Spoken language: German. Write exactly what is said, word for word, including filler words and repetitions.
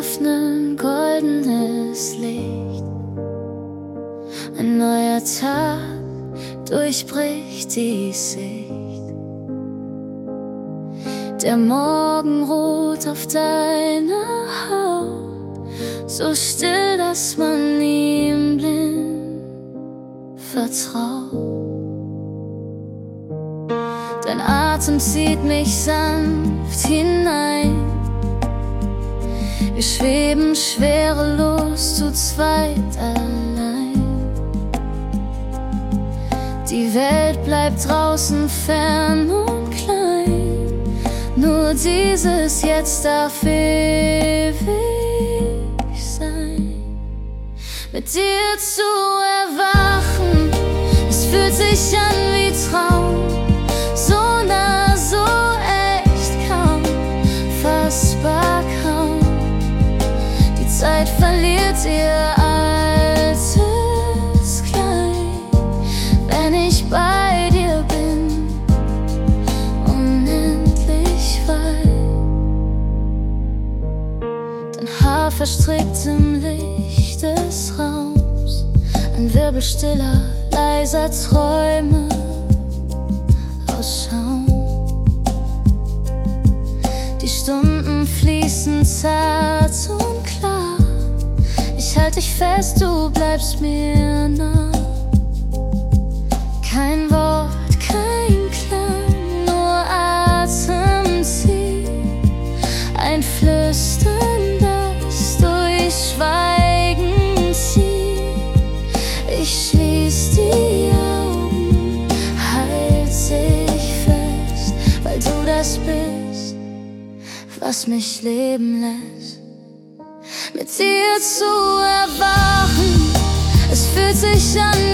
öffnen goldenes Licht. Ein neuer Tag durchbricht die Sicht. Der Morgen ruht auf deiner Haut, so still, dass man ihm blind vertraut. Dein Atem zieht mich sanft hinein. Wir schweben schwerelos zu zweit allein. Die Welt bleibt draußen fern und klein. Nur dieses Jetzt darf ewig sein. Mit dir zu erwachen, es fühlt sich an wie Traum. So nah, so echt, kaum fassbar, kaum. Die Zeit verliert ihr altes Kleid, wenn ich bei dir bin, unendlich weit. Dein Haar verstrickt im Licht des Raums, ein Wirbel stiller, leiser Träume aus Schaum. Die Stunden fließen zart und klar. Ich halte dich fest, du bleibst mir nah. Kein Wort, kein Klang, nur Atemzug. Ein Flüstern, das durch Schweigen zieht. Ich schließ die Augen, halt dich fest, weil du das bist, was mich leben lässt. Mit dir zu erwachen, es fühlt sich an